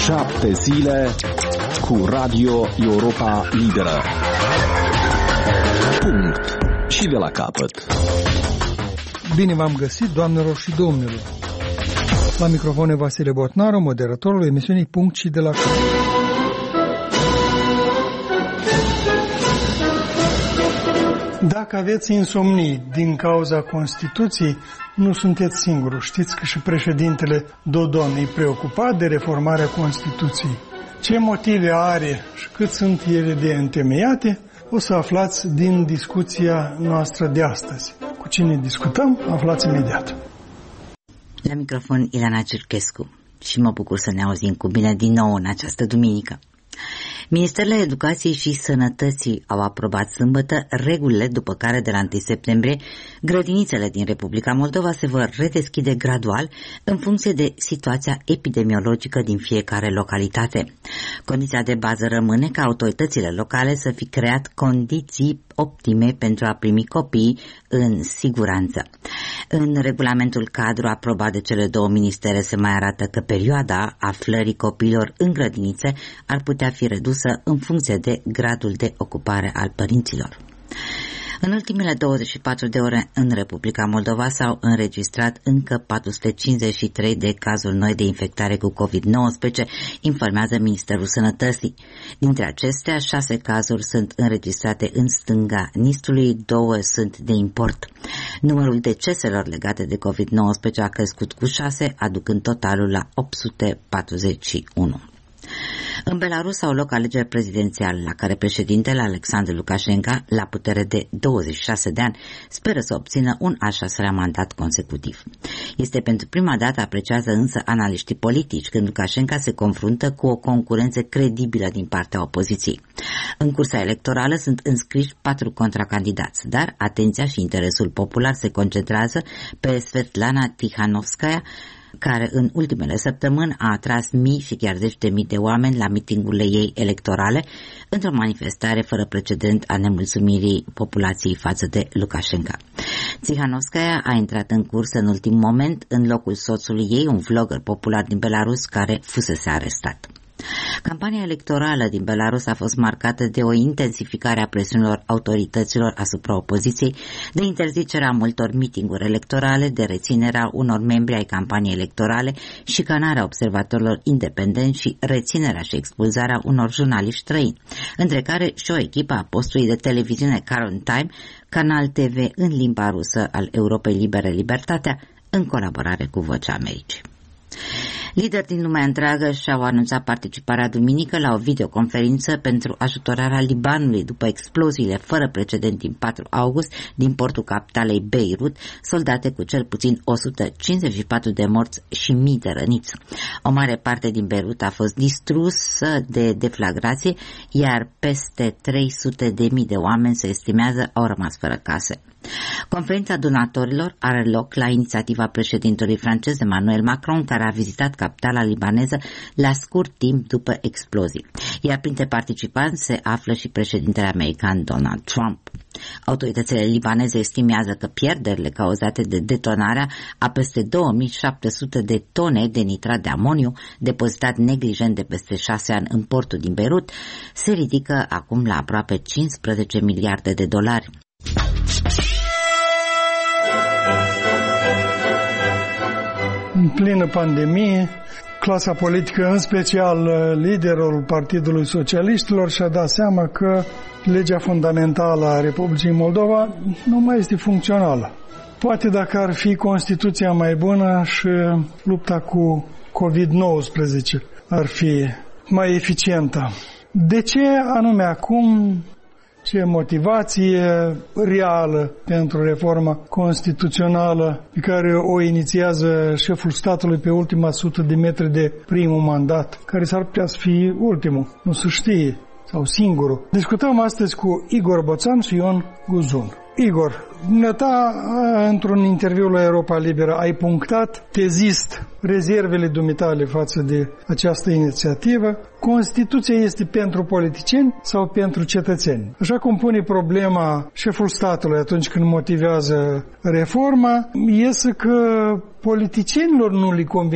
7 zile cu Radio Europa Liberă. Punct. Și de la capăt. Bine v-am găsit, doamnelor și domnilor. La microfon e Vasile Botnaru, moderatorul emisiunii Punct și de la capăt. Dacă aveți insomnii din cauza Constituției, nu sunteți singuri. Știți că și președintele Dodon e preocupat de reformarea Constituției. Ce motive are și cât sunt ele de întemeiate, o să aflați din discuția noastră de astăzi. Cu cine discutăm, aflați imediat. La microfon Ilana Cerchescu și mă bucur să ne auzim cu bine din nou în această duminică. Ministerele Educației și Sănătății au aprobat sâmbătă regulile după care de la 1 septembrie grădinițele din Republica Moldova se vor redeschide gradual în funcție de situația epidemiologică din fiecare localitate. Condiția de bază rămâne ca autoritățile locale să fi creat condiții optime pentru a primi copiii în siguranță. În regulamentul cadru aprobat de cele două ministere se mai arată că perioada aflării copiilor în grădinițe ar putea fi redusă în funcție de gradul de ocupare al părinților. În ultimele 24 de ore în Republica Moldova s-au înregistrat încă 453 de cazuri noi de infectare cu COVID-19, informează Ministerul Sănătății. Dintre acestea, 6 cazuri sunt înregistrate în stânga Nistului, 2 sunt de import. Numărul deceselor legate de COVID-19 a crescut cu 6, aducând totalul la 841. În Belarus au loc alegeri prezidențiale la care președintele Alexandru Lukashenko, la putere de 26 de ani, speră să obțină un al 6-lea mandat consecutiv. Este pentru prima dată, apreciază însă analiștii politici, când Lukashenko se confruntă cu o concurență credibilă din partea opoziției. În cursa electorală sunt înscriși 4 contracandidați, dar atenția și interesul popular se concentrează pe Svetlana Tikhanovskaya, care în ultimele săptămâni a atras mii și chiar 10.000 de oameni la mitingurile ei electorale, într-o manifestare fără precedent a nemulțumirii populației față de Lukashenko. Tikhanovskaya a intrat în cursă în ultim moment în locul soțului ei, un vlogger popular din Belarus care fusese arestat. Campania electorală din Belarus a fost marcată de o intensificare a presiunilor autorităților asupra opoziției, de interzicerea multor mitinguri electorale, de reținerea unor membri ai campaniei electorale, șicanarea observatorilor independenți și reținerea și expulzarea unor jurnaliști străini, între care și o echipă a postului de televiziune Current Time, canal TV în limba rusă al Europei Libere Libertatea, în colaborare cu Vocea Americii. Lideri din lumea întreagă și-au anunțat participarea duminică la o videoconferință pentru ajutorarea Libanului după exploziile fără precedent din 4 august din portul capitalei Beirut, soldate cu cel puțin 154 de morți și mii de răniți. O mare parte din Beirut a fost distrusă de deflagrație, iar peste 300.000 de oameni, se estimează, au rămas fără case. Conferința donatorilor are loc la inițiativa președintelui francez Emmanuel Macron, care a vizitat capitala libaneză la scurt timp după explozii. Iar printre participanți se află și președintele american Donald Trump. Autoritățile libaneze estimează că pierderile cauzate de detonarea a peste 2700 de tone de nitrat de amoniu, depozitat neglijent de peste 6 ani în portul din Beirut, se ridică acum la aproape 15 miliarde de dolari. În plină pandemie, clasa politică, în special liderul Partidului Socialiștilor, și-a dat seama că legea fundamentală a Republicii Moldova nu mai este funcțională. Poate dacă ar fi Constituția mai bună și lupta cu COVID-19 ar fi mai eficientă. De ce anume acum? Ce motivație reală pentru reforma constituțională pe care o inițiază șeful statului pe ultima 100 de metri de primul mandat, care s-ar putea să fie ultimul, nu se știe, sau singurul. Discutăm astăzi cu Igor Boțan și Ion Guzun. Igor, dumneata, într-un interviu la Europa Liberă, ai punctat tezist rezervele dumitale față de această inițiativă. Constituția este pentru politicieni sau pentru cetățeni? Așa cum pune problema șeful statului atunci când motivează reforma, iese că politicienilor nu li convine